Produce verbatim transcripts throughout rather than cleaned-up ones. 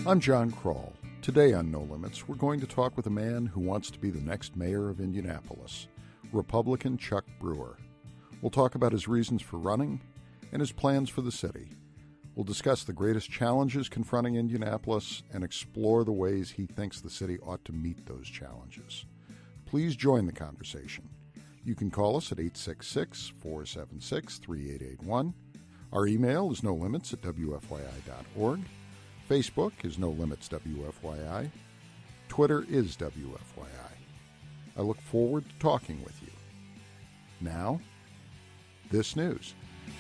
I'm John Kroll. Today on No Limits, we're going to talk with a man who wants to be the next mayor of Indianapolis, Republican Chuck Brewer. We'll talk about his reasons for running and his plans for the city. We'll discuss the greatest challenges confronting Indianapolis and explore the ways he thinks the city ought to meet those challenges. Please join the conversation. You can call us at eight six six, four seven six, three eight eight one. Our email is no limits at w f y i dot org. Facebook is No Limits W F Y I. Twitter is W F Y I. I look forward to talking with you. Now, this news.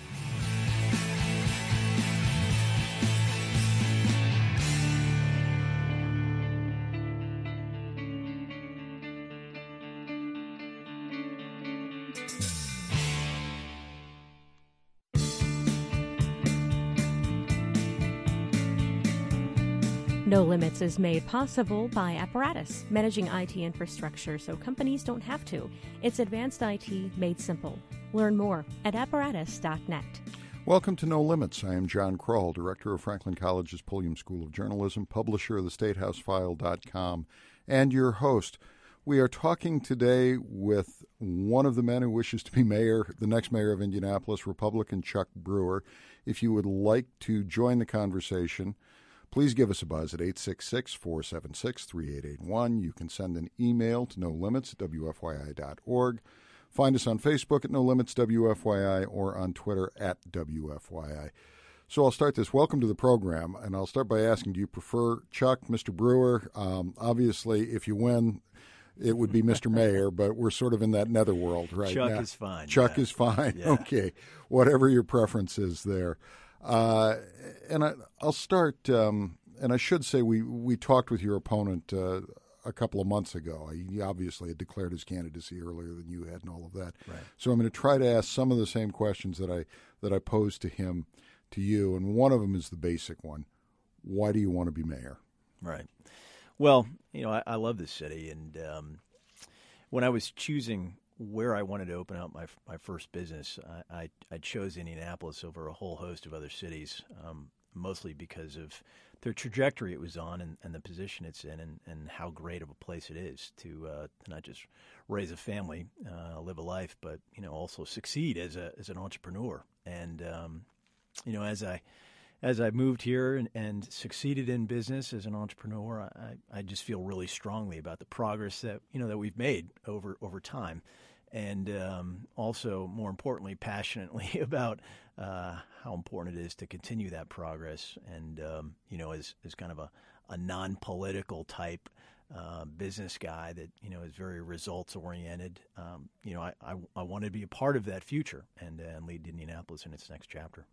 No Limits is made possible by Apparatus, managing I T infrastructure so companies don't have to. It's advanced I T made simple. Learn more at apparatus dot net. Welcome to No Limits. I am John Kroll, director of Franklin College's Pulliam School of Journalism, publisher of the state house file dot com, and your host. We are talking today with one of the men who wishes to be mayor, the next mayor of Indianapolis, Republican Chuck Brewer. If you would like to join the conversation, please give us a buzz at eight six six, four seven six, three eight eight one. You can send an email to no limits at w f y i dot org. Find us on Facebook at No Limits W F Y I or on Twitter at W F Y I. So I'll start this. Welcome to the program, and I'll start by asking, do you prefer Chuck, Mister Brewer? Um, obviously, if you win, it would be Mister Mayor, but we're sort of in that netherworld right Chuck now. Chuck is fine. Chuck yeah. is fine. Yeah. Okay. Whatever your preference is there. Uh, and I, I'll start, um, and I should say we, we talked with your opponent uh, a couple of months ago. He obviously had declared his candidacy earlier than you had and all of that. Right. So I'm going to try to ask some of the same questions that I that I posed to him to you, and one of them is the basic one. Why do you want to be mayor? Right. Well, you know, I, I love this city, and um, when I was choosing where I wanted to open up my my first business, I, I, I chose Indianapolis over a whole host of other cities, um, mostly because of the trajectory it was on and, and the position it's in and, and how great of a place it is to, uh, to not just raise a family, uh, live a life, but, you know, also succeed as a as an entrepreneur. And, um, you know, as I as I moved here and, and succeeded in business as an entrepreneur, I, I just feel really strongly about the progress that, you know, that we've made over over time. And um, also, more importantly, passionately about uh, how important it is to continue that progress. And, um, you know, as, as kind of a, a non-political type uh, business guy that, you know, is very results-oriented, um, you know, I, I, I want to be a part of that future and, uh, and lead Indianapolis in its next chapter.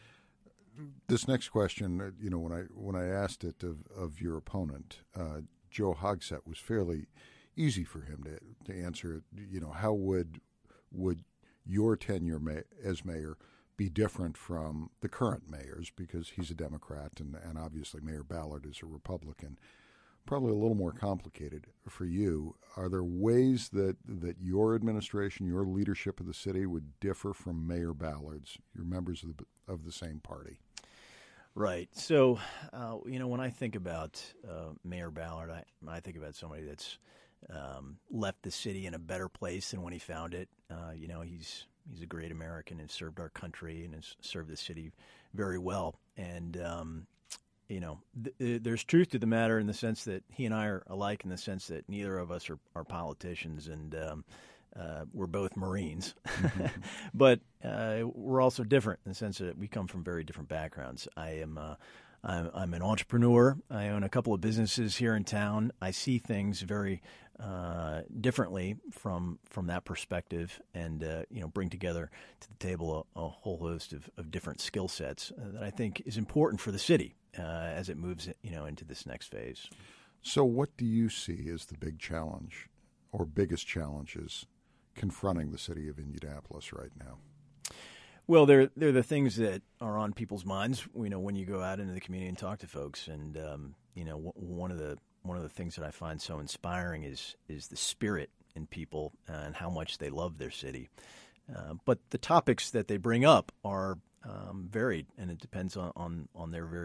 This next question, you know, when I when I asked it of, of your opponent, uh, Joe Hogsett, was fairly easy for him to, to answer. You know, how would would your tenure ma- as mayor be different from the current mayor's, because he's a Democrat and, and obviously Mayor Ballard is a Republican. Probably a little more complicated for you. Are there ways that, that your administration, your leadership of the city would differ from Mayor Ballard's? You're members of the, of the same party. Right. So, uh, you know, when I think about uh, Mayor Ballard, I, I think about somebody that's um, left the city in a better place than when he found it. Uh, you know, he's he's a great American and served our country and has served the city very well. And, um, you know, th- there's truth to the matter in the sense that he and I are alike in the sense that neither of us are, are politicians and um, uh, we're both Marines. Mm-hmm. But uh, we're also different in the sense that we come from very different backgrounds. I am uh, I'm, I'm an entrepreneur. I own a couple of businesses here in town. I see things very uh, differently from from that perspective, and uh, you know, bring together to the table a, a whole host of, of different skill sets uh, that I think is important for the city uh, as it moves, you know, into this next phase. So, what do you see as the big challenge, or biggest challenges, confronting the city of Indianapolis right now? Well, they're they're the things that are on people's minds. You know, when you go out into the community and talk to folks, and um, you know, w- one of the one of the things that I find so inspiring is is the spirit in people and how much they love their city. Uh, but the topics that they bring up are um, varied, and it depends on, on, on their very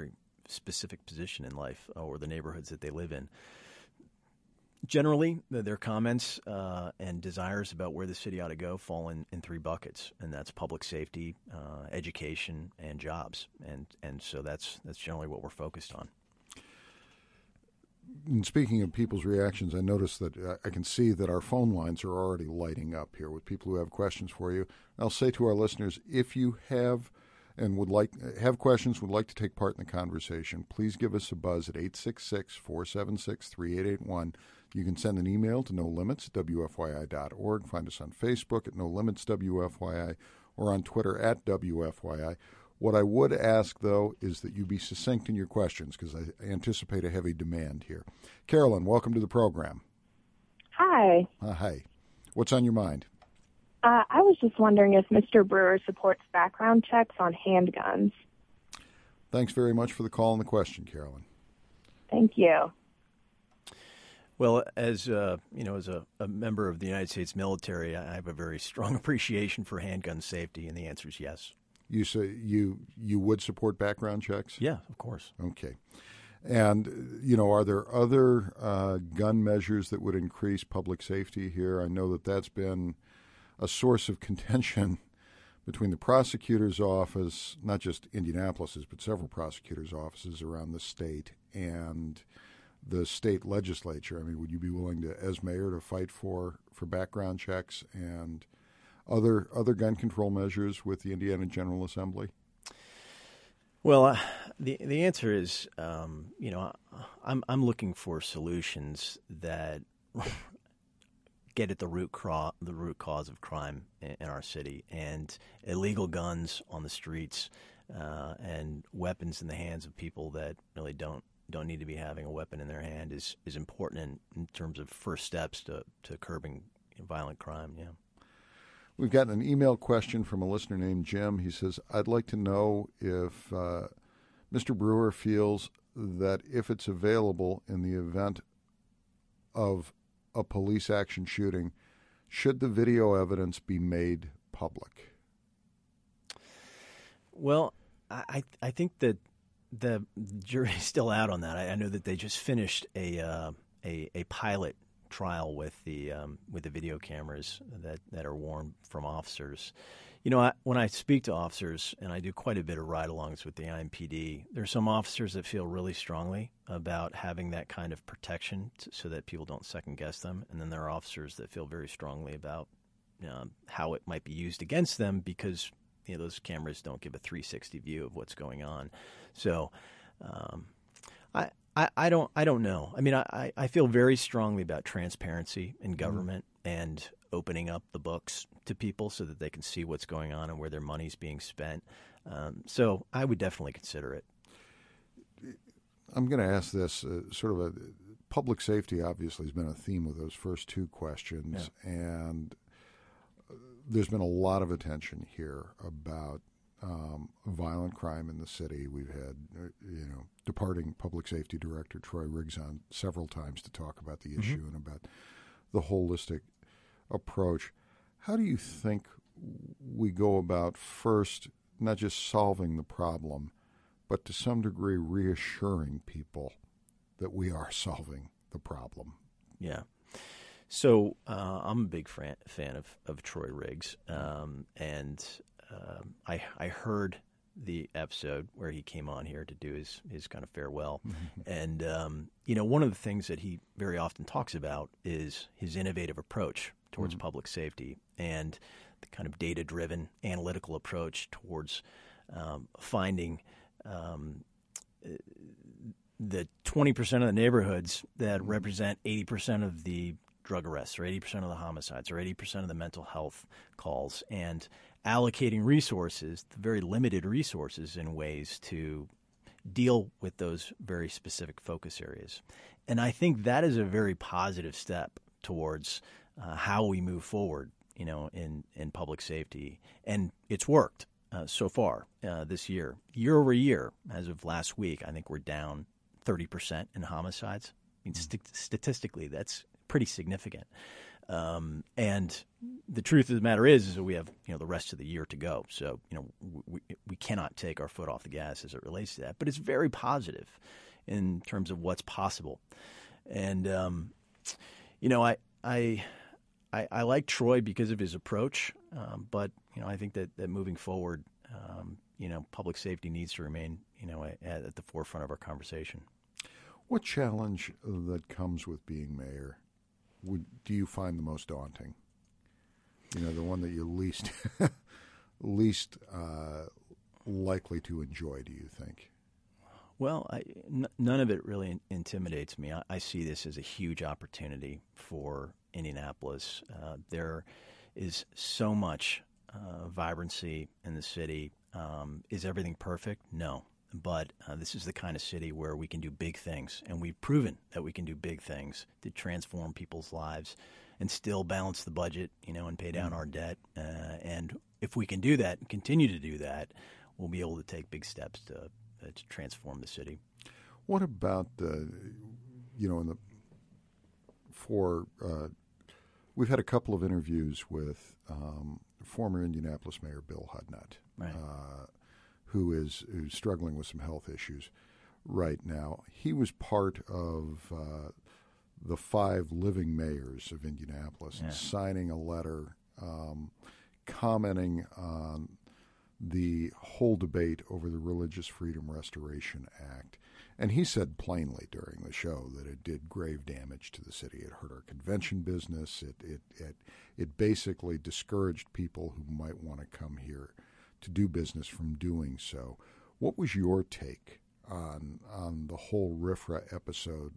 specific position in life or the neighborhoods that they live in. Generally, their comments uh, and desires about where the city ought to go fall in, in three buckets, and that's public safety, uh, education, and jobs. And and so that's that's generally what we're focused on. And speaking of people's reactions, I noticed that uh, I can see that our phone lines are already lighting up here with people who have questions for you. I'll say to our listeners, if you have and would like have questions, would like to take part in the conversation, please give us a buzz at eight six six, four seven six, three eight eight one. You can send an email to no limits at w f y i dot org. Find us on Facebook at no limits w f y i or on Twitter at w f y i. What I would ask, though, is that you be succinct in your questions because I anticipate a heavy demand here. Carolyn, welcome to the program. Hi. Uh, hi. What's on your mind? Uh, I was just wondering if Mister Brewer supports background checks on handguns. Thanks very much for the call and the question, Carolyn. Thank you. Well, as uh, you know, as a, a member of the United States military, I have a very strong appreciation for handgun safety, and the answer is yes. You say you you would support background checks? Yeah, of course. Okay. And, you know, are there other uh, gun measures that would increase public safety here? I know that that's been a source of contention between the prosecutor's office, not just Indianapolis's, but several prosecutors' offices around the state and the state legislature. I mean, would you be willing to, as mayor, to fight for, for background checks and other other gun control measures with the Indiana General Assembly? Well, uh, the the answer is, um, you know, I'm I'm looking for solutions that get at the root cro- the root cause of crime in, in our city, and illegal guns on the streets uh, and weapons in the hands of people that really don't don't need to be having a weapon in their hand is is important in, in terms of first steps to to curbing violent crime. Yeah. We've got an email question from a listener named Jim. He says, I'd like to know if uh, Mister Brewer feels that if it's available in the event of a police action shooting, should the video evidence be made public? Well, I I think that the jury's still out on that. I, I know that they just finished a uh, a, a pilot trial with the um, with the video cameras that, that are worn from officers. You know, I, when I speak to officers, and I do quite a bit of ride-alongs with the I M P D, there's some officers that feel really strongly about having that kind of protection to, so that people don't second-guess them, and then there are officers that feel very strongly about um, how it might be used against them because you know those cameras don't give a three sixty view of what's going on. So, um, I. I, I don't. I don't know. I mean, I, I feel very strongly about transparency in government mm-hmm. and opening up the books to people so that they can see what's going on and where their money's being spent. Um, so I would definitely consider it. I'm going to ask this uh, sort of a public safety. Obviously, has been a theme with those first two questions, yeah. and there's been a lot of attention here about Um, violent crime in the city. We've had, uh, you know, departing Public Safety Director Troy Riggs on several times to talk about the issue mm-hmm. and about the holistic approach. How do you think we go about first not just solving the problem, but to some degree reassuring people that we are solving the problem? Yeah. So uh, I'm a big fan, fan of, of Troy Riggs, um, and Um, I I heard the episode where he came on here to do his, his kind of farewell. Mm-hmm. And, um, you know, one of the things that he very often talks about is his innovative approach towards mm-hmm. public safety and the kind of data-driven analytical approach towards um, finding um, the twenty percent of the neighborhoods that mm-hmm. represent eighty percent of the drug arrests or eighty percent of the homicides or eighty percent of the mental health calls, and allocating resources, the very limited resources, in ways to deal with those very specific focus areas. And I think that is a very positive step towards uh, how we move forward, you know, in, in public safety. And it's worked uh, so far uh, this year. Year over year, as of last week, I think we're down thirty percent in homicides. I mean, st- statistically, that's pretty significant. Um, and the truth of the matter is, is that we have, you know, the rest of the year to go. So, you know, we, we cannot take our foot off the gas as it relates to that. But it's very positive in terms of what's possible. And, um, you know, I, I, I, I like Troy because of his approach. Um, but, you know, I think that, that moving forward, um, you know, public safety needs to remain, you know, at, at the forefront of our conversation. What challenge that comes with being mayor would do you find the most daunting? You know, the one that you're least least uh, likely to enjoy, do you think? Well, I, n- none of it really in- intimidates me. I-, I see this as a huge opportunity for Indianapolis. Uh, there is so much uh, vibrancy in the city. Um, is everything perfect? No. But uh, this is the kind of city where we can do big things, and we've proven that we can do big things to transform people's lives and still balance the budget, you know, and pay down our debt. Uh, and if we can do that and continue to do that, we'll be able to take big steps to uh, to transform the city. What about the, you know, in the for uh, we've had a couple of interviews with um, former Indianapolis Mayor Bill Hudnut. Right. Uh, who is who's struggling with some health issues right now. He was part of uh, the five living mayors of Indianapolis, yeah. and signing a letter um, commenting on the whole debate over the Religious Freedom Restoration Act. And he said plainly during the show that it did grave damage to the city. It hurt our convention business. It it it, it basically discouraged people who might want to come here to do business from doing so. What was your take on on the whole R F R A episode?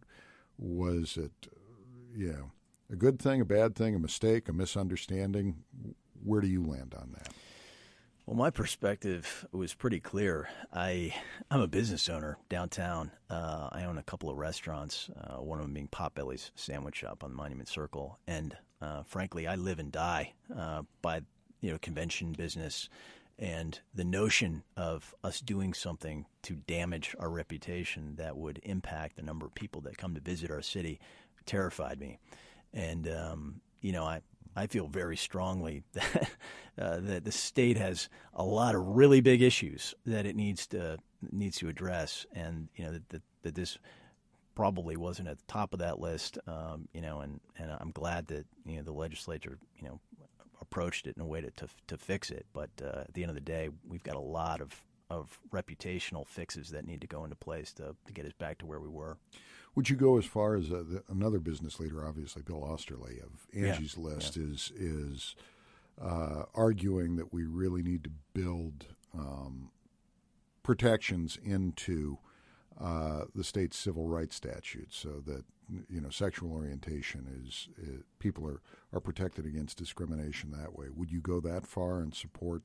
Was it, you know, a good thing, a bad thing, a mistake, a misunderstanding? Where do you land on that? Well, my perspective was pretty clear. I, I'm a business owner downtown. Uh, I own a couple of restaurants, uh, one of them being Potbelly's Sandwich Shop on Monument Circle. And uh, frankly, I live and die uh, by, you know, convention business. And the notion of us doing something to damage our reputation that would impact the number of people that come to visit our city terrified me. And, um, you know, I, I feel very strongly that, uh, that the state has a lot of really big issues that it needs to needs to address. And, you know, that, that, that this probably wasn't at the top of that list, um, you know, and, and I'm glad that, you know, the legislature, you know, approached it in a way to to, to fix it. But uh, at the end of the day, we've got a lot of, of reputational fixes that need to go into place to, to get us back to where we were. Would you go as far as uh, the, another business leader, obviously Bill Osterly of Angie's yeah. List, yeah. is is uh, arguing that we really need to build um, protections into uh, the state's civil rights statutes so that, you know, sexual orientation is, is people are, are protected against discrimination that way. Would you go that far and support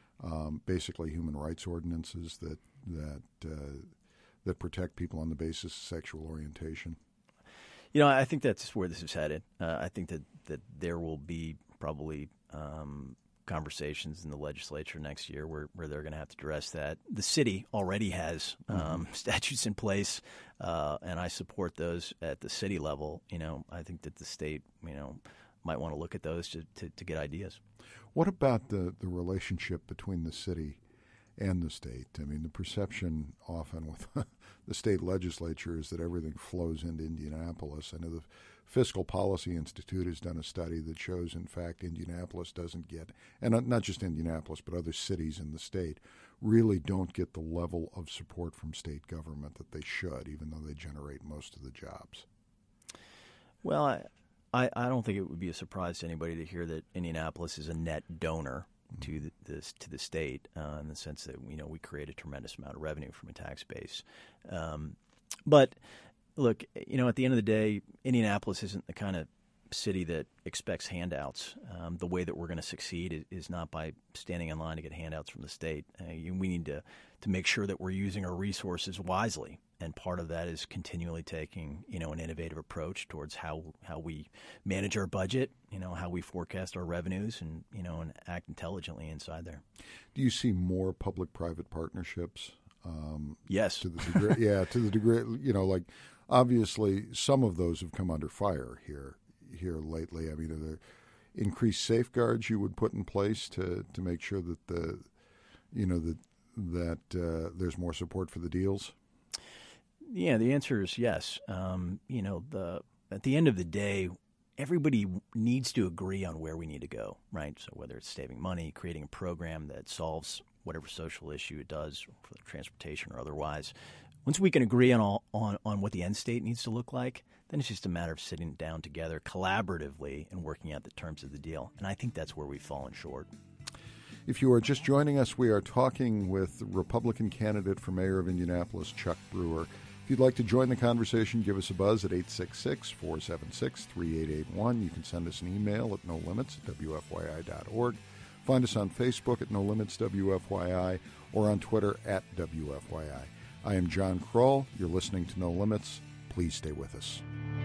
um, basically human rights ordinances that that uh, that protect people on the basis of sexual orientation? You know, I think that's where this is headed. Uh, I think that, that there will be probably um, conversations in the legislature next year where, where they're going to have to address that. The city already has um, mm-hmm. statutes in place, uh, and I support those at the city level. You know, I think that the state, you know, might want to look at those to, to, to get ideas. What about the, the relationship between the city and the state? I mean, the perception often with the state legislature is that everything flows into Indianapolis. I know the Fiscal Policy Institute has done a study that shows, in fact, Indianapolis doesn't get, and not just Indianapolis, but other cities in the state, really don't get the level of support from state government that they should, even though they generate most of the jobs. Well, I, I, I don't think it would be a surprise to anybody to hear that Indianapolis is a net donor to the, this to the state, uh, in the sense that, you know, we create a tremendous amount of revenue from a tax base. Um, but look, you know, at the end of the day, Indianapolis isn't the kind of city that expects handouts. Um, the way that we're going to succeed is, is not by standing in line to get handouts from the state. Uh, you, we need to to make sure that we're using our resources wisely. And part of that is continually taking, you know, an innovative approach towards how, how we manage our budget, you know, how we forecast our revenues, and, you know, and act intelligently inside there. Do you see more public-private partnerships? Um, yes. To the degree, yeah, to the degree, you know, like obviously some of those have come under fire here here lately. I mean, are there increased safeguards you would put in place to, to make sure that the, you know, that that uh, there's more support for the deals? Yeah, the answer is yes. Um, you know, the at the end of the day, everybody needs to agree on where we need to go, right? So whether it's saving money, creating a program that solves whatever social issue it does, for transportation or otherwise, once we can agree on all on, on what the end state needs to look like, then it's just a matter of sitting down together collaboratively and working out the terms of the deal. And I think that's where we've fallen short. If you are just joining us, we are talking with Republican candidate for mayor of Indianapolis, Chuck Brewer. If you'd like to join the conversation, give us a buzz at eight six six, four seven six, three eight eight one. You can send us an email at no limits at w f y i dot org. Find us on Facebook at No Limits W F Y I or on Twitter at W F Y I. I am John Kroll. You're listening to No Limits. Please stay with us.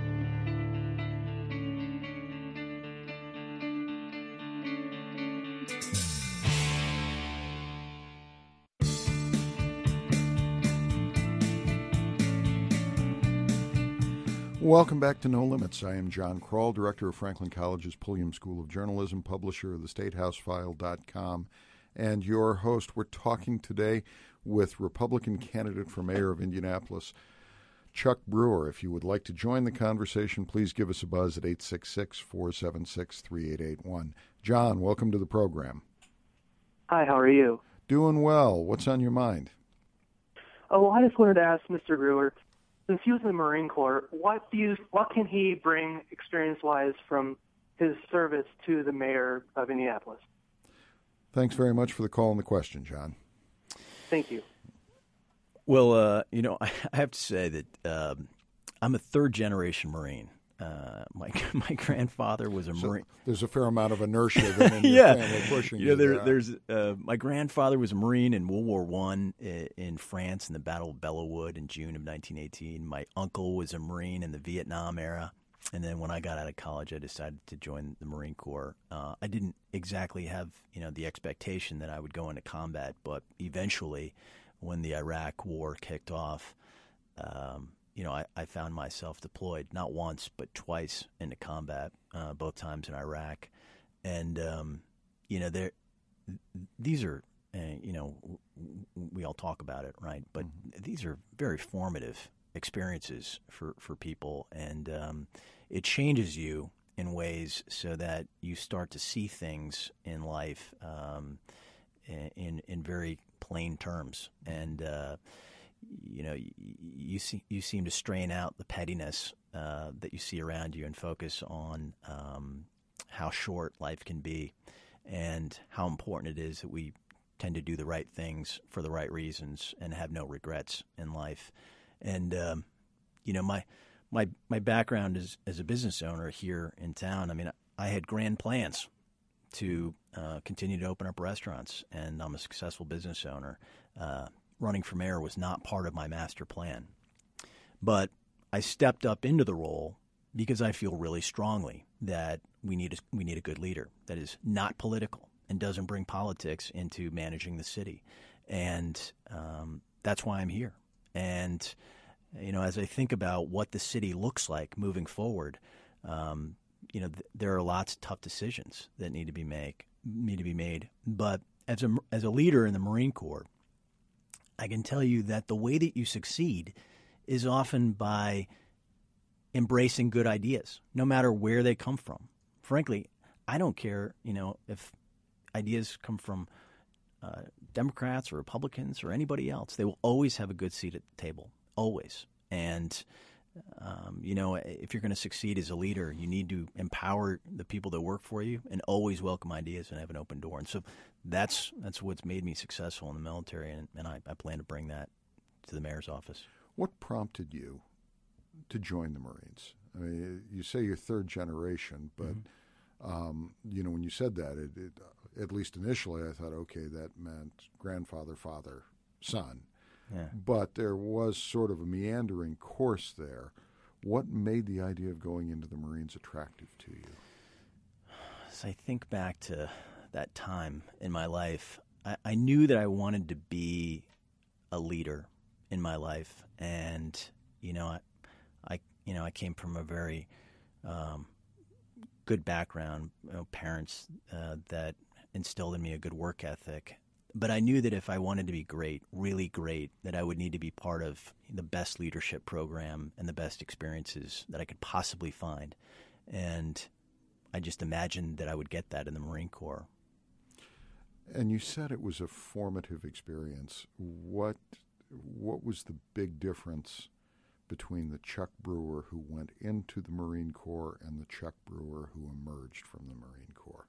Welcome back to No Limits. I am John Kroll, director of Franklin College's Pulliam School of Journalism, publisher of the state house file dot com, and your host. We're talking today with Republican candidate for mayor of Indianapolis, Chuck Brewer. If you would like to join the conversation, please give us a buzz at eight six six, four seven six, three eight eight one. John, welcome to the program. Hi, how are you? Doing well. What's on your mind? Oh, well, I just wanted to ask Mister Brewer, since he was in the Marine Corps, what do you, what can he bring experience-wise from his service to the mayor of Indianapolis? Thanks very much for the call and the question, John. Thank you. Well, uh, you know, I have to say that um, I'm a third-generation Marine. Uh, my my grandfather was a so Marine. There's a fair amount of inertia in your yeah. family pushing you know, you there, there. There's uh, my grandfather was a Marine in World War One in, in France in the Battle of Belleau in June of nineteen eighteen. My uncle was a Marine in the Vietnam era, and then when I got out of college, I decided to join the Marine Corps. Uh, I didn't exactly have you know the expectation that I would go into combat, but eventually, when the Iraq War kicked off. Um, You know, I, I found myself deployed not once but twice into combat, uh, both times in Iraq, and um, you know, there, these are, uh, you know, we all talk about it, right? But mm-hmm. these are very formative experiences for for people, and um, it changes you in ways so that you start to see things in life um, in in very plain terms, and. Uh, You know, you, you see, you seem to strain out the pettiness uh, that you see around you and focus on um, how short life can be, and how important it is that we tend to do the right things for the right reasons and have no regrets in life. And um, you know, my my my background is as a business owner here in town. I mean, I had grand plans to uh, continue to open up restaurants, and I'm a successful business owner. Uh, Running for mayor was not part of my master plan. But I stepped up into the role because I feel really strongly that we need a, we need a good leader that is not political and doesn't bring politics into managing the city. And um, that's why I'm here. And, you know, as I think about what the city looks like moving forward, um, you know, th- there are lots of tough decisions that need to be make need to be made. But as a, as a leader in the Marine Corps, I can tell you that the way that you succeed is often by embracing good ideas, no matter where they come from. Frankly, I don't care, you know, if ideas come from uh, Democrats or Republicans or anybody else. They will always have a good seat at the table, always. And, um, you know, if you're going to succeed as a leader, you need to empower the people that work for you and always welcome ideas and have an open door. And so that's that's what's made me successful in the military, and, and I, I plan to bring that to the mayor's office. What prompted you to join the Marines? I mean, you say you're third generation, but, mm-hmm. um, you know, when you said that, it, it, at least initially I thought, okay, that meant grandfather, father, son. Yeah. But there was sort of a meandering course there. What made the idea of going into the Marines attractive to you? As I think back to that time in my life, I, I knew that I wanted to be a leader in my life. And, you know, I, I you know, I came from a very um, good background, you know, parents uh, that instilled in me a good work ethic. but I knew that if I wanted to be great, really great, that I would need to be part of the best leadership program and the best experiences that I could possibly find. And I just imagined that I would get that in the Marine Corps. And you said it was a formative experience. What what was the big difference between the Chuck Brewer who went into the Marine Corps and the Chuck Brewer who emerged from the Marine Corps?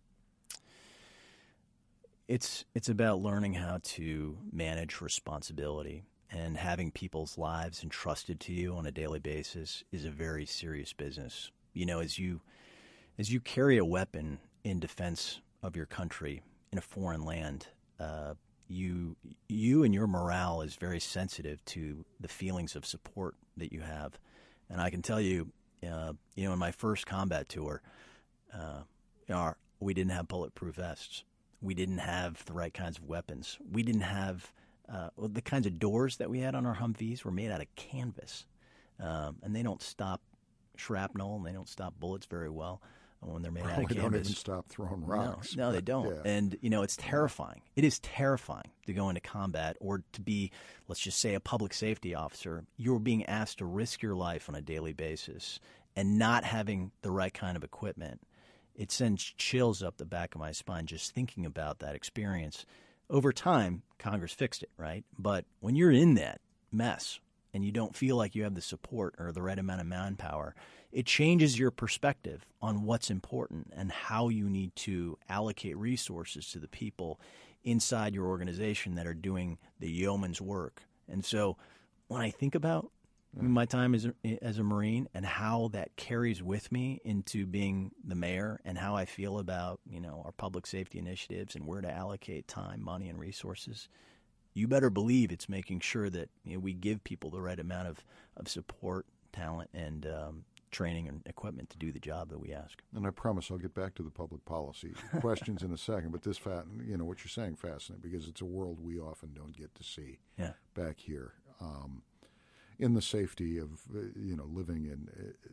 It's it's about learning how to manage responsibility, and having people's lives entrusted to you on a daily basis is a very serious business. You know, as you as you carry a weapon in defense of your country in a foreign land, uh, you you and your morale is very sensitive to the feelings of support that you have. And I can tell you, uh, you know, in my first combat tour, uh, you know, our, we didn't have bulletproof vests. We didn't have the right kinds of weapons. We didn't have uh, well, the kinds of doors that we had on our Humvees were made out of canvas, um, and they don't stop shrapnel and they don't stop bullets very well when they're made Probably out of canvas. Don't even stop throwing rocks. No, no they don't. Yeah. And you know, it's terrifying. It is terrifying to go into combat or to be, let's just say, a public safety officer. You're being asked to risk your life on a daily basis, and not having the right kind of equipment. It sends chills up the back of my spine just thinking about that experience. Over time, Congress fixed it, right? But when you're in that mess and you don't feel like you have the support or the right amount of manpower, it changes your perspective on what's important and how you need to allocate resources to the people inside your organization that are doing the yeoman's work. And so when I think about my time as a, as a Marine and how that carries with me into being the mayor and how I feel about, you know, our public safety initiatives and where to allocate time, money, and resources, you better believe it's making sure that, you know, we give people the right amount of, of support, talent, and um, training and equipment to do the job that we ask. And I promise I'll get back to the public policy questions in a second, but this, fa- you know, what you're saying fascinating because it's a world we often don't get to see yeah. back here. Um, in the safety of, uh, you know, living in,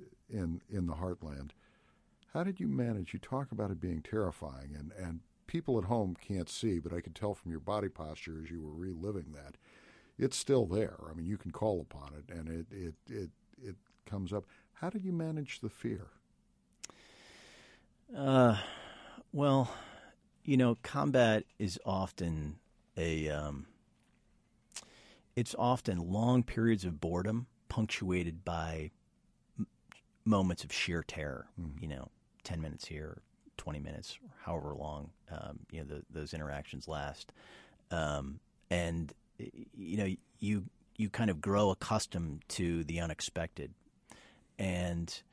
in in the heartland. How did you manage? You talk about it being terrifying, and, and people at home can't see, but I could tell from your body posture as you were reliving that, it's still there. I mean, you can call upon it, and it, it, it, it comes up. How did you manage the fear? Uh, well, you know, combat is often a... Um, It's often long periods of boredom punctuated by m- moments of sheer terror. Mm. You know, ten minutes here, twenty minutes, or however long um, you know the, those interactions last, um, and you know you you kind of grow accustomed to the unexpected, and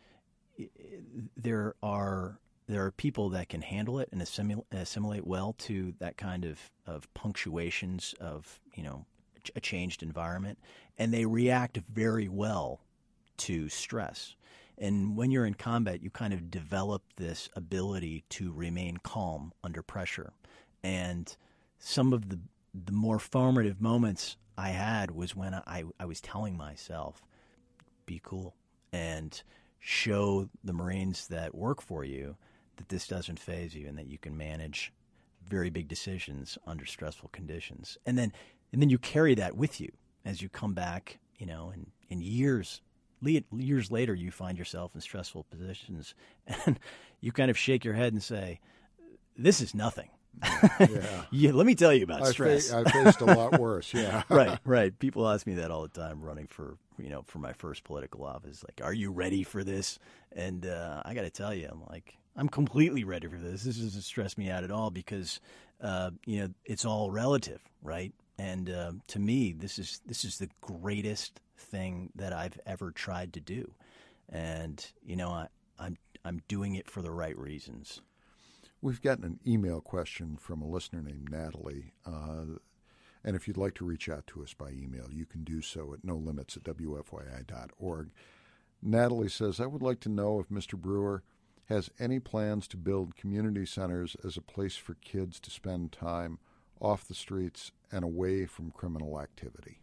there are there are people that can handle it and assimil- assimilate well to that kind of of punctuations of you know. a changed environment, and they react very well to stress. And when you're in combat, you kind of develop this ability to remain calm under pressure. And some of the the more formative moments I had was when I, I was telling myself, be cool, and show the Marines that work for you that this doesn't faze you and that you can manage very big decisions under stressful conditions. And then And then you carry that with you as you come back, you know, and in years, years later, you find yourself in stressful positions, and you kind of shake your head and say, "This is nothing." Yeah. yeah, let me tell you about I stress. Fa- I faced a lot worse. Yeah. right, right. People ask me that all the time, running for you know for my first political office. Like, "Are you ready for this?" And uh, I got to tell you, I'm like, I'm completely ready for this. This doesn't stress me out at all because uh, you know it's all relative, right? And uh, to me, this is this is the greatest thing that I've ever tried to do, and you know, I, I'm I'm doing it for the right reasons. We've gotten an email question from a listener named Natalie, uh, and if you'd like to reach out to us by email, you can do so at no limits at w f y i dot org. Natalie says, "I would like to know if Mister Brewer has any plans to build community centers as a place for kids to spend time off the streets and away from criminal activity."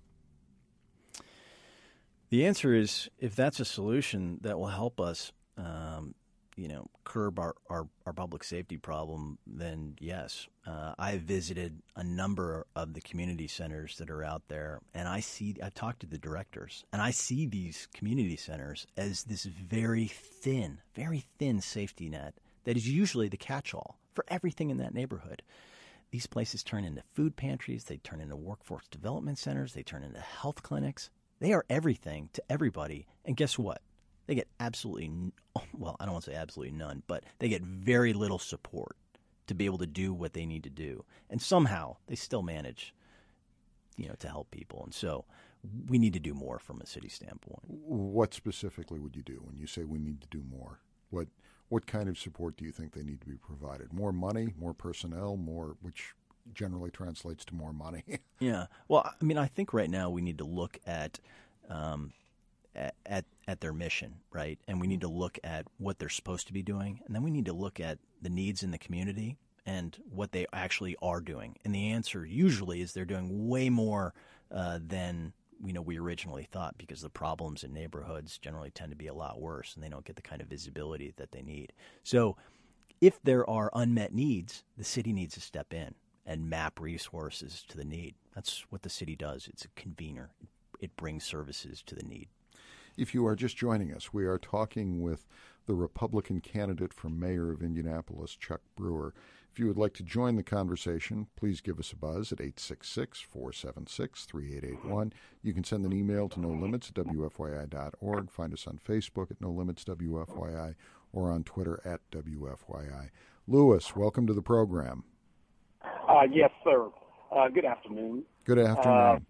The answer is, if that's a solution that will help us um, you know, curb our, our, our public safety problem, then yes. Uh, I've visited a number of the community centers that are out there, and I see, I've talked to the directors, and I see these community centers as this very thin, very thin safety net that is usually the catch-all for everything in that neighborhood. These places turn into food pantries, they turn into workforce development centers, they turn into health clinics. They are everything to everybody, and guess what? They get absolutely, well, I don't want to say absolutely none, but they get very little support to be able to do what they need to do. And somehow they still manage, you know, to help people. And so we need to do more from a city standpoint. What specifically would you do when you say we need to do more? What what kind of support do you think they need to be provided? More money, more personnel, more, which generally translates to more money? Yeah. Well, I mean, I think right now we need to look at um, at at their mission, right? And we need to look at what they're supposed to be doing, and then we need to look at the needs in the community and what they actually are doing. And the answer usually is they're doing way more uh, than you know we originally thought, because the problems in neighborhoods generally tend to be a lot worse, and they don't get the kind of visibility that they need. So if there are unmet needs, the city needs to step in and map resources to the need. That's what the city does. It's a convener. It brings services to the need. If you are just joining us, we are talking with the Republican candidate for mayor of Indianapolis, Chuck Brewer. If you would like to join the conversation, please give us a buzz at eight six six, four seven six, three eight eight one. You can send an email to no limits at W F Y I dot org. Find us on Facebook at No Limits W F Y I or on Twitter at W F Y I. Lewis, welcome to the program. Uh, yes, sir. Uh, good afternoon. Good afternoon.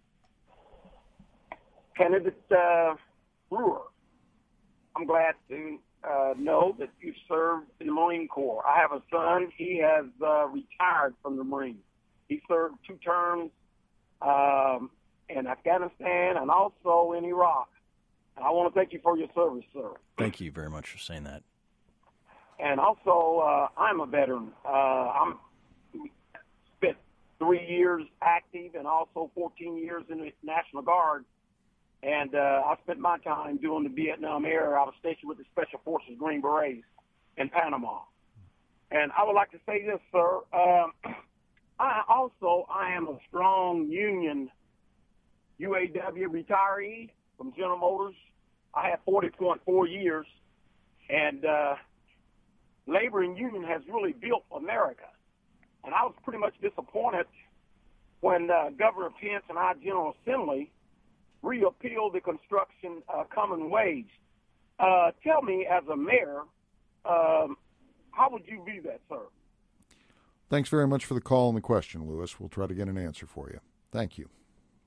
Uh, candidate uh, Brewer, I'm glad to uh, know that you served in the Marine Corps. I have a son. He has uh, retired from the Marines. He served two terms um, in Afghanistan and also in Iraq. And I want to thank you for your service, sir. Thank you very much for saying that. And also, uh, I'm a veteran. Uh, I'm spent three years active and also fourteen years in the National Guard. And uh, I spent my time doing the Vietnam era. I was stationed with the Special Forces Green Berets in Panama. And I would like to say this, sir. Um, I also, I am a strong union U A W retiree from General Motors. I have forty point four years. And uh, labor and union has really built America. And I was pretty much disappointed when uh, Governor Pence and our General Assembly repealed the construction uh, common wage. Uh, tell me, as a mayor, um, how would you view that, sir? Thanks very much for the call and the question, Lewis. We'll try to get an answer for you. Thank you.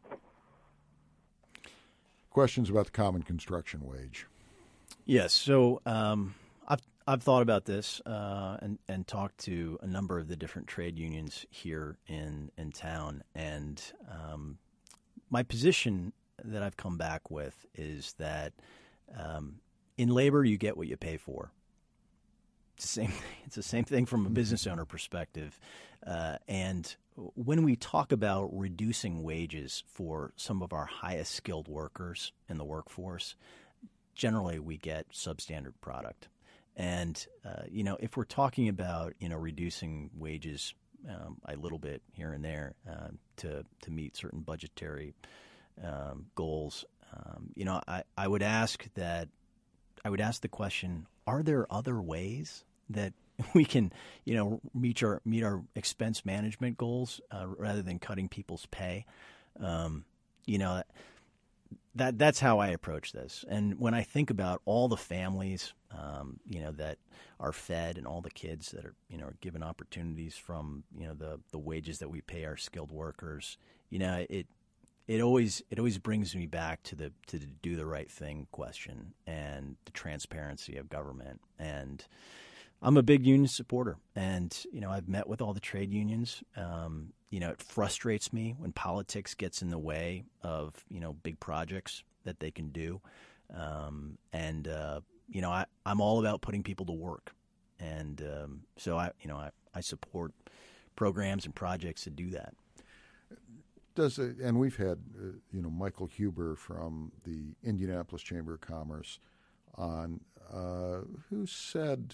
Questions about the common construction wage? Yes. So um, I've I've thought about this uh, and and talked to a number of the different trade unions here in in town, and um, my position that I've come back with is that um, in labor you get what you pay for. It's the same. It's the same thing from a business owner perspective, uh, and when we talk about reducing wages for some of our highest skilled workers in the workforce, generally we get substandard product. And uh, you know, if we're talking about you know reducing wages um, a little bit here and there uh, to to meet certain budgetary Um, goals, um, you know, I, I would ask that I would ask the question: are there other ways that we can, you know, meet our meet our expense management goals uh, rather than cutting people's pay? Um, you know, that that's how I approach this. And when I think about all the families, um, you know, that are fed and all the kids that are, you know, are given opportunities from, you know, the the wages that we pay our skilled workers, you know, it. It always it always brings me back to the to the do the right thing question and the transparency of government. And I'm a big union supporter, and you know I've met with all the trade unions. Um, you know it frustrates me when politics gets in the way of you know big projects that they can do. Um, and uh, you know I, I'm all about putting people to work, and um, so I you know I, I support programs and projects to do that. Does it, and we've had, uh, you know, Michael Huber from the Indianapolis Chamber of Commerce on, uh, who said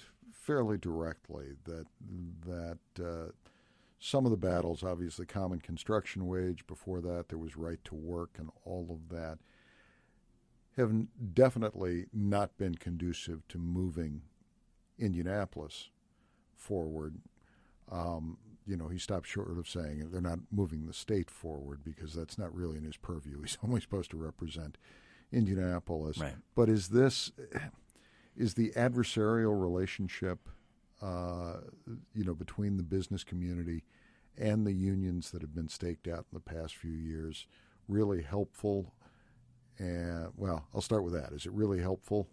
fairly directly that that uh, some of the battles, obviously common construction wage, before that there was right to work and all of that, have definitely not been conducive to moving Indianapolis forward. Um, you know, he stopped short of saying they're not moving the state forward because that's not really in his purview. He's only supposed to represent Indianapolis. Right. But is this, is the adversarial relationship, uh, you know, between the business community and the unions that have been staked out in the past few years really helpful? And, well, I'll start with that. Is it really helpful?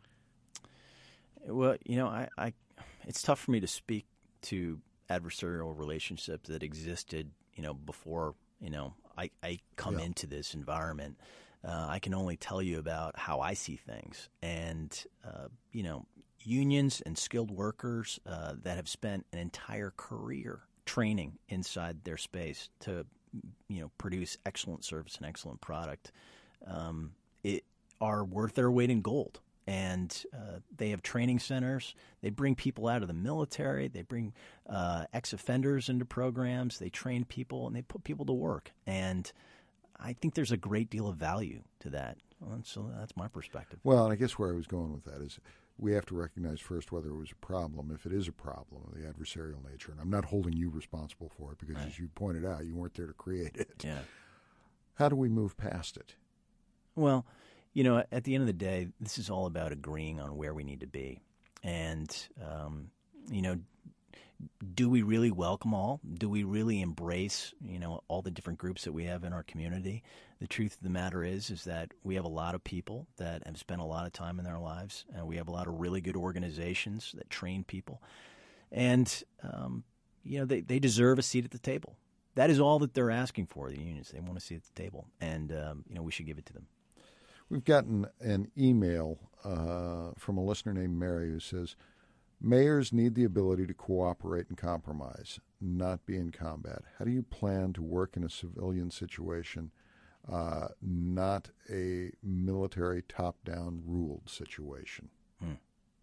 Well, you know, I, I it's tough for me to speak to adversarial relationships that existed, you know, before, you know, I, I come yeah. into this environment. Uh, I can only tell you about how I see things. And, uh, you know, unions and skilled workers uh, that have spent an entire career training inside their space to, you know, produce excellent service and excellent product, um, it are worth their weight in gold. And uh, they have training centers. They bring people out of the military. They bring uh, ex-offenders into programs. They train people, and they put people to work. And I think there's a great deal of value to that. And so that's my perspective. Well, and I guess where I was going with that is we have to recognize first whether it was a problem. If it is a problem, the adversarial nature, and I'm not holding you responsible for it because, right. as you pointed out, you weren't there to create it. Yeah. How do we move past it? Well, you know, at the end of the day, this is all about agreeing on where we need to be. And, um, you know, do we really welcome all? Do we really embrace, you know, all the different groups that we have in our community? The truth of the matter is, is that we have a lot of people that have spent a lot of time in their lives. And we have a lot of really good organizations that train people. And, um, you know, they, they deserve a seat at the table. That is all that they're asking for, the unions. They want a seat at the table. And, um, you know, we should give it to them. We've gotten an email uh, from a listener named Mary who says, mayors need the ability to cooperate and compromise, not be in combat. How do you plan to work in a civilian situation, uh, not a military top-down ruled situation? Hmm.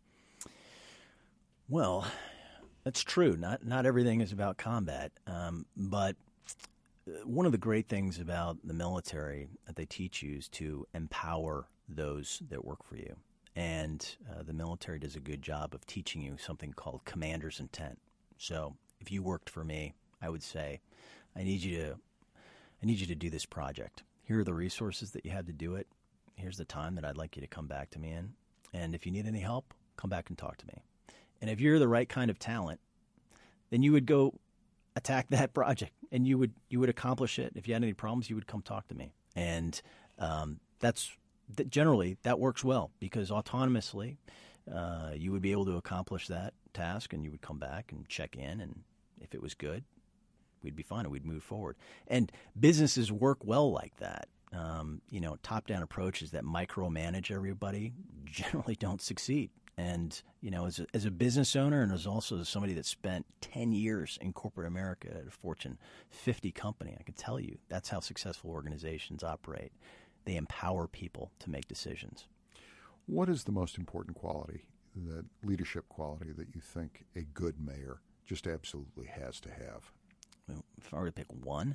Well, that's true. Not not everything is about combat, um, but one of the great things about the military that they teach you is to empower those that work for you. And uh, the military does a good job of teaching you something called commander's intent. So if you worked for me, I would say, I need you to I need you to do this project. Here are the resources that you have to do it. Here's the time that I'd like you to come back to me in. And if you need any help, come back and talk to me. And if you're the right kind of talent, then you would go attack that project, and you would you would accomplish it. If you had any problems, you would come talk to me, and um, that's that generally that works well because autonomously, uh, you would be able to accomplish that task, and you would come back and check in, and if it was good, we'd be fine, and we'd move forward. And businesses work well like that. Um, you know, top-down approaches that micromanage everybody generally don't succeed. And, you know, as a, as a business owner and as also somebody that spent ten years in corporate America at a Fortune fifty company, I can tell you that's how successful organizations operate. They empower people to make decisions. What is the most important quality, the leadership quality that you think a good mayor just absolutely has to have? If I were to pick one,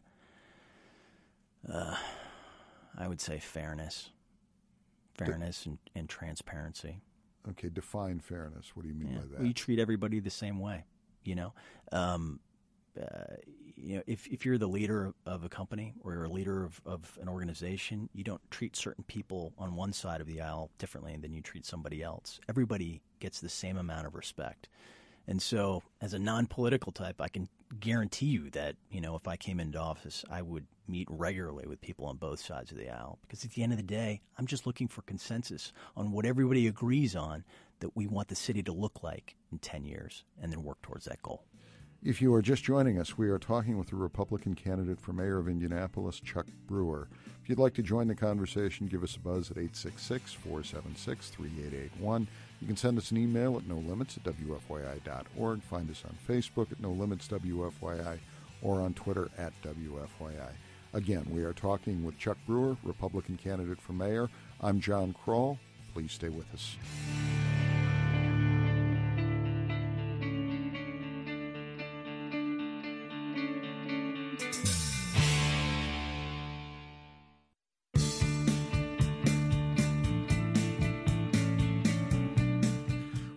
uh, I would say fairness. Fairness and, and transparency. Okay, define fairness. What do you mean yeah. by that? Well, you treat everybody the same way, you know. Um, uh, you know, if if you're the leader of, of a company or you're a leader of, of an organization, you don't treat certain people on one side of the aisle differently than you treat somebody else. Everybody gets the same amount of respect. And so as a non-political type, I can guarantee you that, you know, if I came into office, I would meet regularly with people on both sides of the aisle. Because at the end of the day, I'm just looking for consensus on what everybody agrees on that we want the city to look like in ten years and then work towards that goal. If you are just joining us, we are talking with the Republican candidate for mayor of Indianapolis, Chuck Brewer. If you'd like to join the conversation, give us a buzz at eight six six, four seven six, three eight eight one. You can send us an email at no limits at w f y i dot org. Find us on Facebook at no limits w f y i or on Twitter at w f y i. Again, we are talking with Chuck Brewer, Republican candidate for mayor. I'm John Kroll. Please stay with us.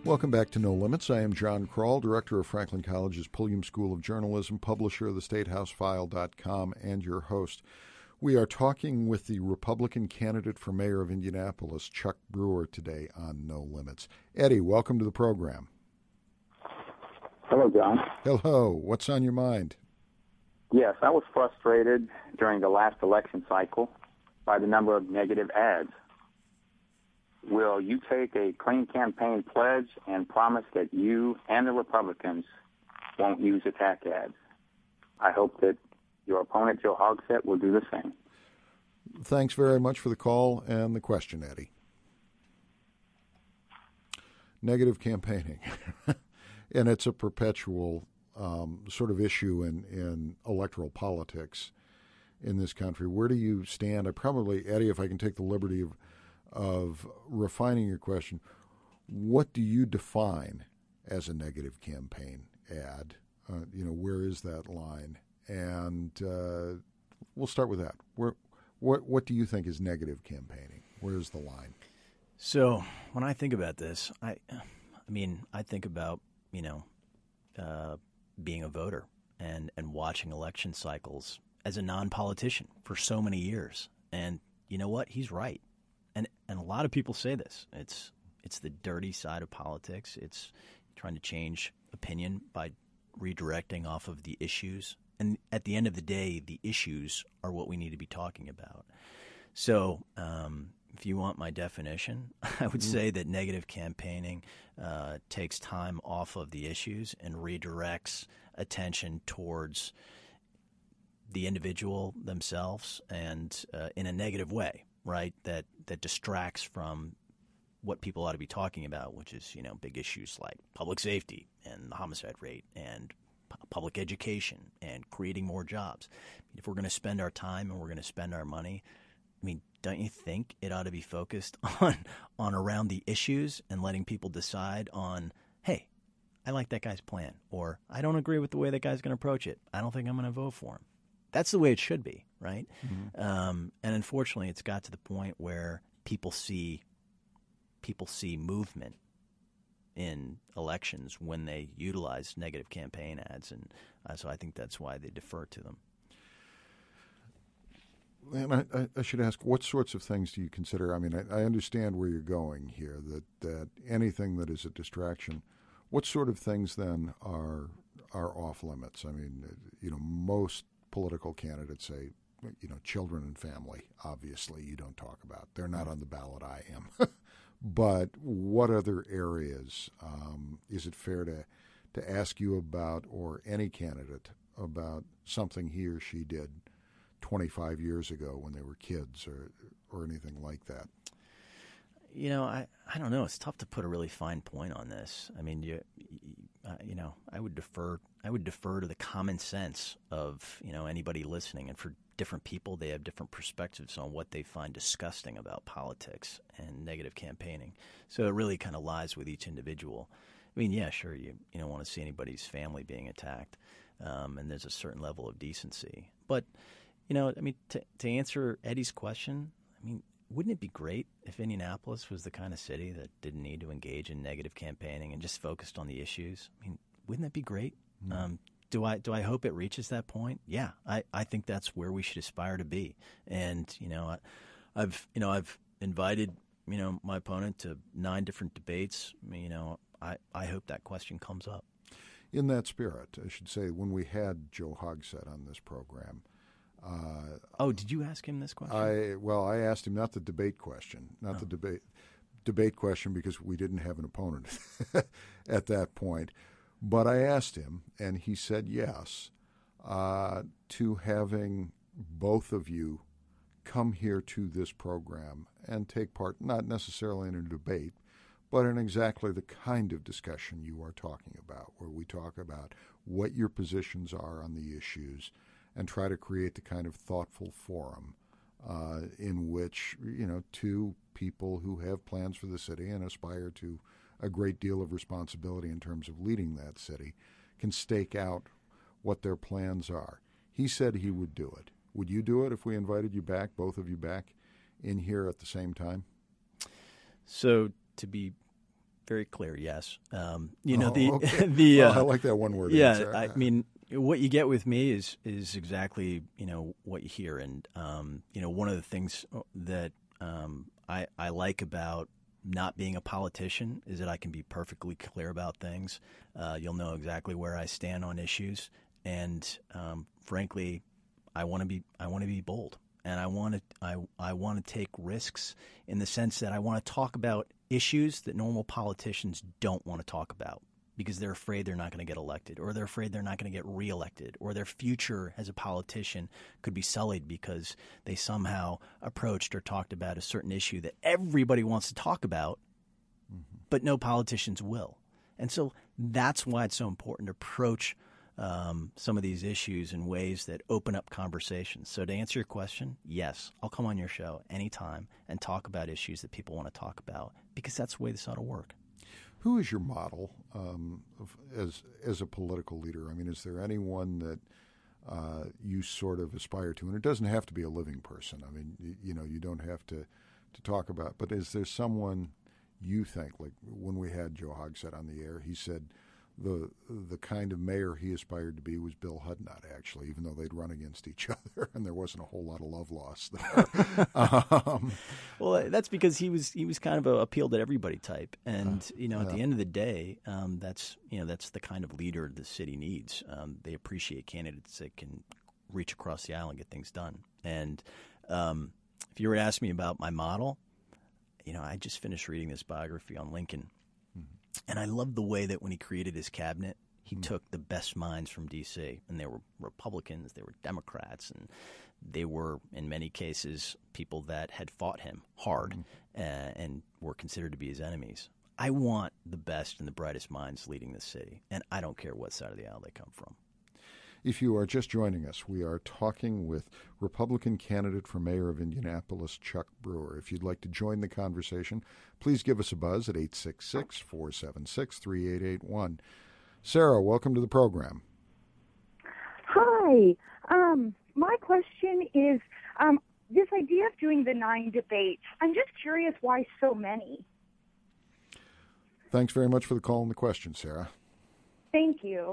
Welcome back to No Limits. I am John Kroll, director of Franklin College's Pulliam School of Journalism, publisher of the state house file dot com, and your host. We are talking with the Republican candidate for mayor of Indianapolis, Chuck Brewer, today on No Limits. Eddie, welcome to the program. Hello, John. Hello. What's on your mind? Yes, I was frustrated during the last election cycle by the number of negative ads. Will you take a clean campaign pledge and promise that you and the Republicans won't use attack ads? I hope that your opponent, Joe Hogsett, will do the same. Thanks very much for the call and the question, Eddie. Negative campaigning. And it's a perpetual um, sort of issue in, in electoral politics in this country. Where do you stand? I probably, Eddie, if I can take the liberty of of refining your question, what do you define as a negative campaign ad? Uh, you know, where is that line? And uh, we'll start with that. Where, what, what do you think is negative campaigning? Where's the line? So when I think about this, I, I mean, I think about, you know, uh, being a voter and, and watching election cycles as a non-politician for so many years. And you know what? He's right. And and a lot of people say this. It's it's the dirty side of politics. It's trying to change opinion by redirecting off of the issues. And at the end of the day, the issues are what we need to be talking about. So um, if you want my definition, I would say that negative campaigning uh, takes time off of the issues and redirects attention towards the individual themselves and uh, in a negative way. Right, that that distracts from what people ought to be talking about, which is, you know, big issues like public safety and the homicide rate and p- public education and creating more jobs. If we're going to spend our time and we're going to spend our money, I mean, don't you think it ought to be focused on on around the issues and letting people decide on, hey, I like that guy's plan, or I don't agree with the way that guy's going to approach it. I don't think I'm going to vote for him. That's the way it should be, right? Mm-hmm. Um, and unfortunately, it's got to the point where people see people see movement in elections when they utilize negative campaign ads, and uh, so I think that's why they defer to them. And I, I should ask, what sorts of things do you consider? I mean, I, I understand where you're going here, that, that anything that is a distraction. What sort of things then are are off limits? I mean, you know, most political candidates say, you know, children and family, obviously, you don't talk about. They're not on the ballot, I am. But what other areas um, is it fair to, to ask you about, or any candidate, about something he or she did twenty-five years ago when they were kids, or or anything like that? You know, I, I don't know. It's tough to put a really fine point on this. I mean, you, uh, you know, I would defer I would defer to the common sense of, you know, anybody listening. And for different people, they have different perspectives on what they find disgusting about politics and negative campaigning. So it really kind of lies with each individual. I mean, yeah, sure, you you don't want to see anybody's family being attacked, um, and there's a certain level of decency. But, you know, I mean, to, to answer Eddie's question, I mean, wouldn't it be great if Indianapolis was the kind of city that didn't need to engage in negative campaigning and just focused on the issues? I mean, wouldn't that be great? Mm. Um, do I do I hope it reaches that point? Yeah, I, I think that's where we should aspire to be. And you know, I, I've you know I've invited you know my opponent to nine different debates. You know, I, I hope that question comes up. In that spirit, I should say, when we had Joe Hogsett on this program. Uh, oh, did you ask him this question? I well, I asked him not the debate question, not oh. the debate debate question, because we didn't have an opponent at that point. But I asked him, and he said yes uh, to having both of you come here to this program and take part, not necessarily in a debate, but in exactly the kind of discussion you are talking about, where we talk about what your positions are on the issues and try to create the kind of thoughtful forum uh, in which, you know, two people who have plans for the city and aspire to a great deal of responsibility in terms of leading that city can stake out what their plans are. He said he would do it. Would you do it if we invited you back, both of you back, in here at the same time? So to be very clear. Yes. Um, you know oh, the okay. the. Well, Uh, I like that one word. Yeah, answer. I mean, what you get with me is is exactly you know what you hear, and um, you know one of the things that um, I I like about not being a politician is that I can be perfectly clear about things. Uh, you'll know exactly where I stand on issues, and um, frankly, I want to be I want to be bold, and I want to I I want to take risks in the sense that I want to talk about issues that normal politicians don't want to talk about because they're afraid they're not going to get elected, or they're afraid they're not going to get reelected, or their future as a politician could be sullied because they somehow approached or talked about a certain issue that everybody wants to talk about, mm-hmm. but no politicians will. And so that's why it's so important to approach um, some of these issues in ways that open up conversations. So to answer your question, yes, I'll come on your show anytime and talk about issues that people want to talk about because that's the way this ought to work. Who is your model um, of, as as a political leader? I mean, is there anyone that uh, you sort of aspire to? And it doesn't have to be a living person. I mean, you, you know, you don't have to, to talk about. But is there someone you think, like when we had Joe Hogsett on the air, he said the the kind of mayor he aspired to be was Bill Hudnut, actually, even though they'd run against each other and there wasn't a whole lot of love lost there. um, well, that's because he was he was kind of a appeal to everybody type, and uh, you know, at yeah. the end of the day, um, that's you know that's the kind of leader the city needs. Um, they appreciate candidates that can reach across the aisle and get things done. And um, if you were to ask me about my model, you know, I just finished reading this biography on Lincoln. And I love the way that when he created his cabinet, he mm. took the best minds from D C, and they were Republicans, they were Democrats, and they were, in many cases, people that had fought him hard mm. uh, and were considered to be his enemies. I want the best and the brightest minds leading the city, and I don't care what side of the aisle they come from. If you are just joining us, we are talking with Republican candidate for mayor of Indianapolis, Chuck Brewer. If you'd like to join the conversation, please give us a buzz at eight six six, four seven six, three eight eight one. Sarah, welcome to the program. Hi. Um, my question is um, this idea of doing the nine debates. I'm just curious why so many. Thanks very much for the call and the question, Sarah. Thank you.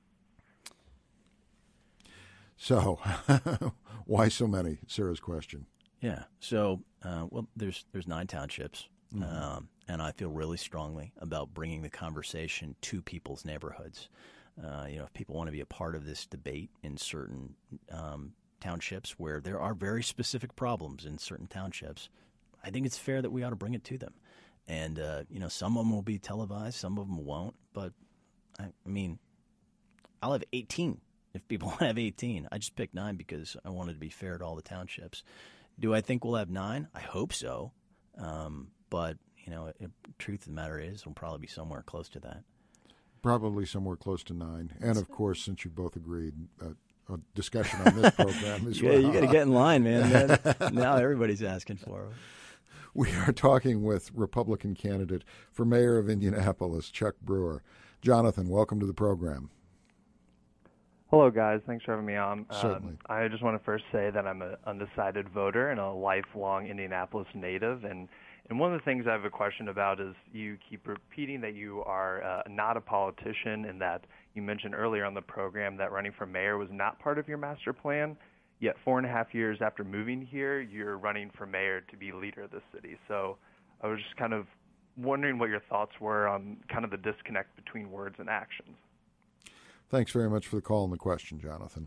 So, why so many? Sarah's question. Yeah. So, uh, well, there's there's nine townships, mm-hmm. um, and I feel really strongly about bringing the conversation to people's neighborhoods. Uh, you know, if people want to be a part of this debate in certain um, townships where there are very specific problems in certain townships, I think it's fair that we ought to bring it to them. And uh, you know, some of them will be televised, some of them won't. But I, I mean, I'll have eighteen. If people want to have eighteen, I just picked nine because I wanted to be fair to all the townships. Do I think we'll have nine? I hope so. Um, but, you know, it, truth of the matter is we'll probably be somewhere close to that. Probably somewhere close to nine. And, of course, since you both agreed, uh, a discussion on this program as well. Yeah, you got to get in line, man. Now everybody's asking for it. We are talking with Republican candidate for mayor of Indianapolis, Chuck Brewer. Jonathan, welcome to the program. Hello, guys. Thanks for having me on. Certainly. Um, I just want to first say that I'm an undecided voter and a lifelong Indianapolis native. And, and one of the things I have a question about is you keep repeating that you are uh, not a politician and that you mentioned earlier on the program that running for mayor was not part of your master plan. Yet four and a half years after moving here, you're running for mayor to be leader of the city. So I was just kind of wondering what your thoughts were on kind of the disconnect between words and actions. Thanks very much for the call and the question, Jonathan.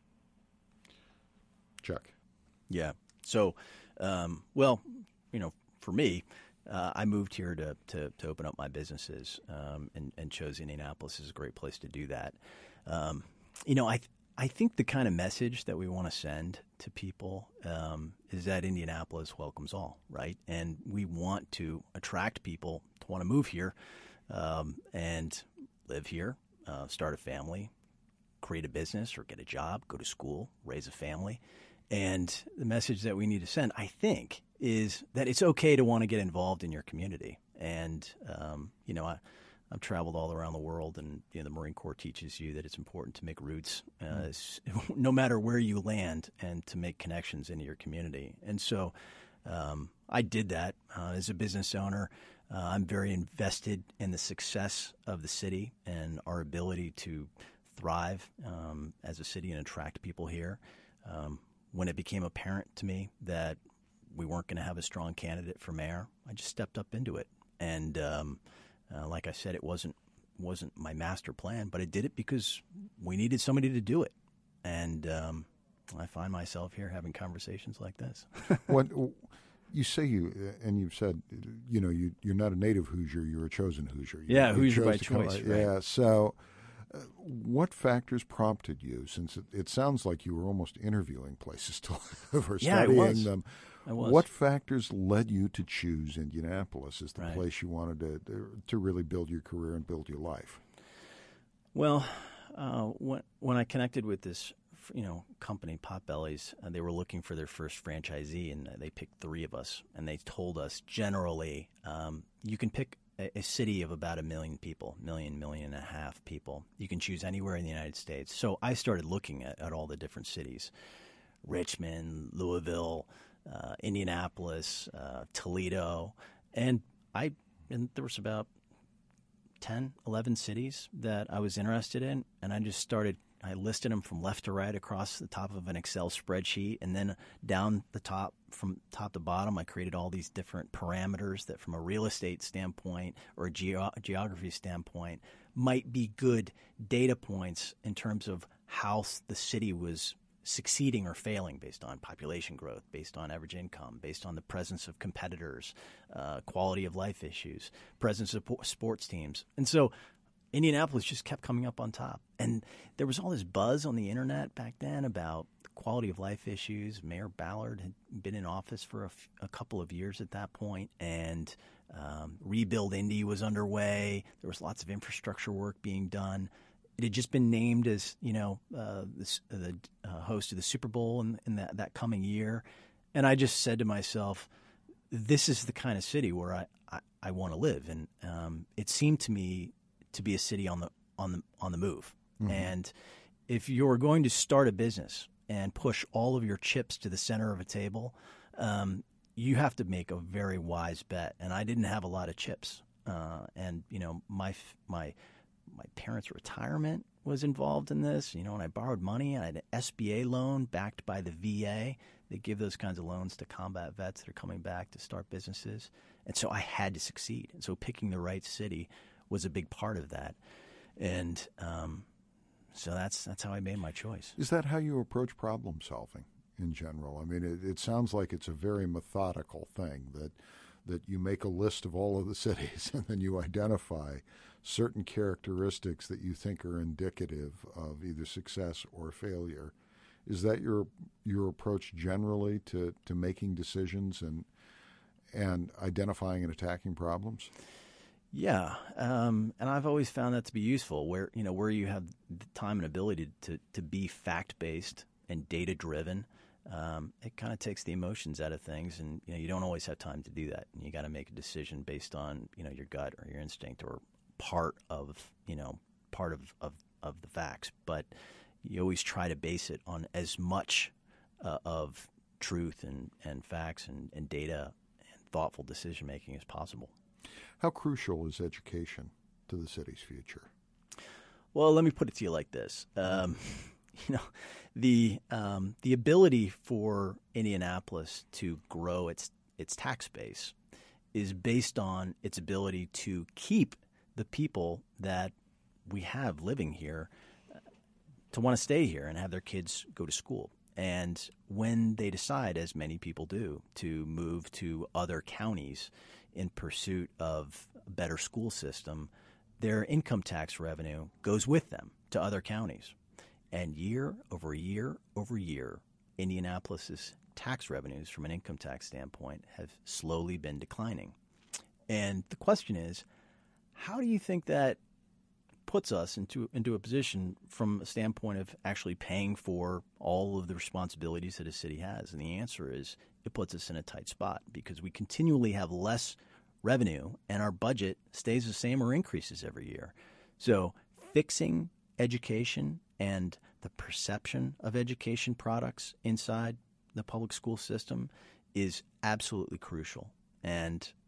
Chuck. Yeah. So, um, well, you know, for me, uh, I moved here to, to, to open up my businesses um, and, and chose Indianapolis as a great place to do that. Um, you know, I th- I think the kind of message that we want to send to people um, is that Indianapolis welcomes all, right? And we want to attract people to want to move here um, and live here. Uh, start a family, create a business or get a job, go to school, raise a family. And the message that we need to send, I think, is that it's okay to want to get involved in your community. And, um, you know, I, I've traveled all around the world, and you know, the Marine Corps teaches you that it's important to make roots uh, mm. no matter where you land and to make connections into your community. And so um, I did that uh, as a business owner. Uh, I'm very invested in the success of the city and our ability to thrive um, as a city and attract people here. Um, when it became apparent to me that we weren't going to have a strong candidate for mayor, I just stepped up into it. And um, uh, like I said, it wasn't wasn't my master plan, but I did it because we needed somebody to do it. And um, I find myself here having conversations like this. What you say, you and you've said, you know, you you're not a native Hoosier, you're a chosen Hoosier. You, yeah, you Hoosier by to choice. Come, right. Yeah. So, uh, what factors prompted you? Since it, it sounds like you were almost interviewing places to live or yeah, studying I was. them. I was. What factors led you to choose Indianapolis as the right. place you wanted to, to to really build your career and build your life? Well, uh, when when I connected with this, you know, company Potbellies, uh, they were looking for their first franchisee, and they picked three of us, and they told us generally um, you can pick a, a city of about a million people, million, million and a half people. You can choose anywhere in the United States. So I started looking at, at all the different cities: Richmond, Louisville, uh, Indianapolis, uh, Toledo, and I and there was about ten, eleven cities that I was interested in, and I just started. I listed them from left to right across the top of an Excel spreadsheet, and then down the top, from top to bottom, I created all these different parameters that from a real estate standpoint or a geo- geography standpoint might be good data points in terms of how the city was succeeding or failing based on population growth, based on average income, based on the presence of competitors, uh, quality of life issues, presence of sports teams. And so Indianapolis just kept coming up on top. And there was all this buzz on the internet back then about the quality of life issues. Mayor Ballard had been in office for a, f- a couple of years at that point, and um, Rebuild Indy was underway. There was lots of infrastructure work being done. It had just been named as, you know, uh, this, uh, the uh, host of the Super Bowl in, in that, that coming year. And I just said to myself, this is the kind of city where I, I, I want to live. And um, it seemed to me to be a city on the on the on the move. Mm-hmm. And if you're going to start a business and push all of your chips to the center of a table, um, you have to make a very wise bet. And I didn't have a lot of chips. Uh, and you know, my my my parents' retirement was involved in this. You know, and I borrowed money. I had an S B A loan backed by the V A. They give those kinds of loans to combat vets that are coming back to start businesses. And so I had to succeed. And so picking the right city was a big part of that. And um, so that's that's how I made my choice. Is that how you approach problem solving in general? I mean, it, it sounds like it's a very methodical thing, that that you make a list of all of the cities and then you identify certain characteristics that you think are indicative of either success or failure. Is that your your approach generally to, to making decisions and and identifying and attacking problems? Yeah, um, and I've always found that to be useful. Where you know where you have the time and ability to to be fact based and data driven, um, it kind of takes the emotions out of things, and you know you don't always have time to do that. And you got to make a decision based on you know your gut or your instinct or part of you know part of of, of the facts. But you always try to base it on as much uh, of truth and, and facts and, and data and thoughtful decision making as possible. How crucial is education to the city's future? Well, let me put it to you like this. Um, you know, the um, the ability for Indianapolis to grow its its tax base is based on its ability to keep the people that we have living here to want to stay here and have their kids go to school. And when they decide, as many people do, to move to other counties in pursuit of a better school system, their income tax revenue goes with them to other counties. And year over year over year, Indianapolis's tax revenues from an income tax standpoint have slowly been declining. And the question is, how do you think that puts us into into a position from a standpoint of actually paying for all of the responsibilities that a city has? And the answer is it puts us in a tight spot because we continually have less revenue and our budget stays the same or increases every year. So fixing education and the perception of education products inside the public school system is absolutely crucial. And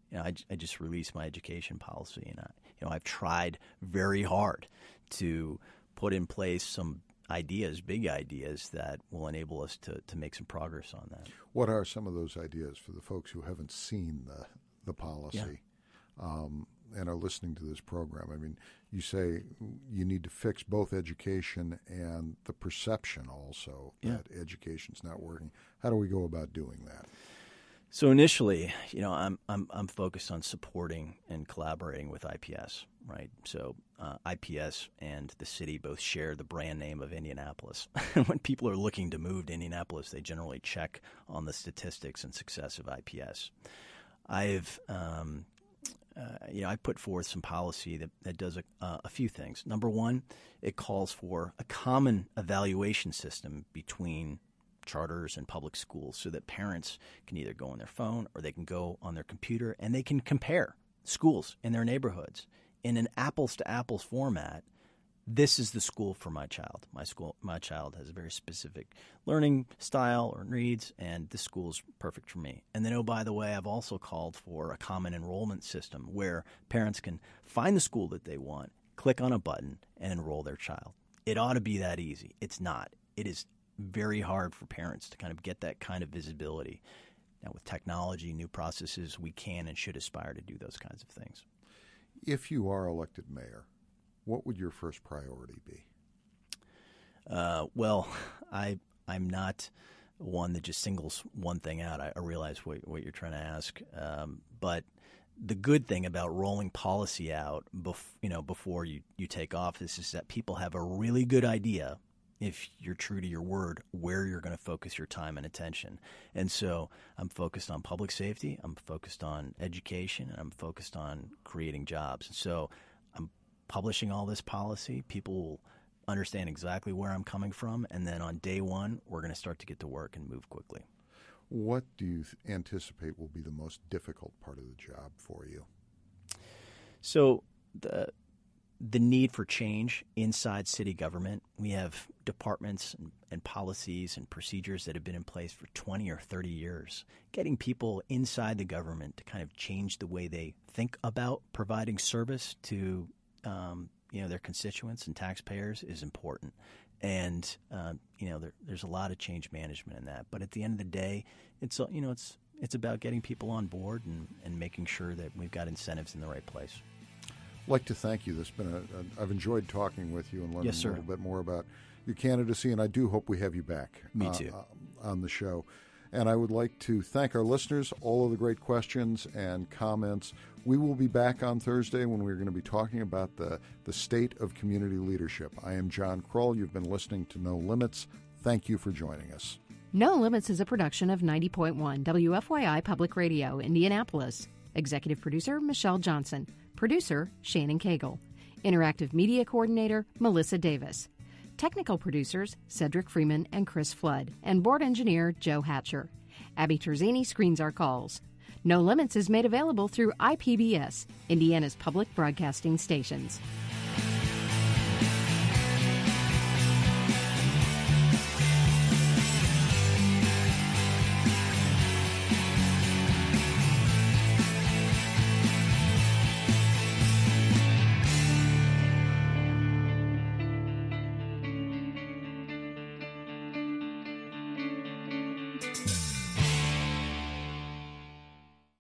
you know, I, I just released my education policy, and I, you know, I've tried very hard to put in place some ideas, big ideas that will enable us to, to make some progress on that. What are some of those ideas for the folks who haven't seen the the policy yeah. um, and are listening to this program? I mean, you say you need to fix both education and the perception also yeah. that education's not working. How do we go about doing that? So initially, you know, I'm I'm I'm focused on supporting and collaborating with I P S, right? So uh, I P S and the city both share the brand name of Indianapolis. When people are looking to move to Indianapolis, they generally check on the statistics and success of I P S. I've um, uh, you know I put forth some policy that that does a, uh, a few things. Number one, it calls for a common evaluation system between charters and public schools so that parents can either go on their phone or they can go on their computer and they can compare schools in their neighborhoods in an apples-to-apples format. This is the school for my child. My school, my child has a very specific learning style or needs, and this school is perfect for me. And then, oh, by the way, I've also called for a common enrollment system where parents can find the school that they want, click on a button, and enroll their child. It ought to be that easy. It's not. It is very hard for parents to kind of get that kind of visibility. Now, with technology, new processes, we can and should aspire to do those kinds of things. If you are elected mayor, what would your first priority be? Uh, well, I, I'm not one that just singles one thing out. I, I realize what, what you're trying to ask. Um, but the good thing about rolling policy out bef- you know, before you, you take office is that people have a really good idea, if you're true to your word, where you're going to focus your time and attention. And so I'm focused on public safety, I'm focused on education, and I'm focused on creating jobs. And so I'm publishing all this policy. People will understand exactly where I'm coming from, and then on day one, we're going to start to get to work and move quickly. What do you anticipate will be the most difficult part of the job for you? So the the need for change inside city government. We have departments and, and policies and procedures that have been in place for twenty or thirty years. Getting people inside the government to kind of change the way they think about providing service to um, you know, their constituents and taxpayers is important. And uh, you know, there, there's a lot of change management in that. But at the end of the day, it's you know, it's it's about getting people on board and, and making sure that we've got incentives in the right place. I'd like to thank you. This has been a, a, I've enjoyed talking with you and learning yes, a little bit more about your candidacy, and I do hope we have you back Me too. Uh, on the show. And I would like to thank our listeners, all of the great questions and comments. We will be back on Thursday when we're going to be talking about the, the state of community leadership. I am John Kroll. You've been listening to No Limits. Thank you for joining us. No Limits is a production of ninety point one W F Y I Public Radio, Indianapolis. Executive producer, Michelle Johnson. Producer, Shannon Cagle. Interactive Media Coordinator, Melissa Davis. Technical producers, Cedric Freeman and Chris Flood. And Board Engineer, Joe Hatcher. Abby Terzini screens our calls. No Limits is made available through I P B S, Indiana's public broadcasting stations.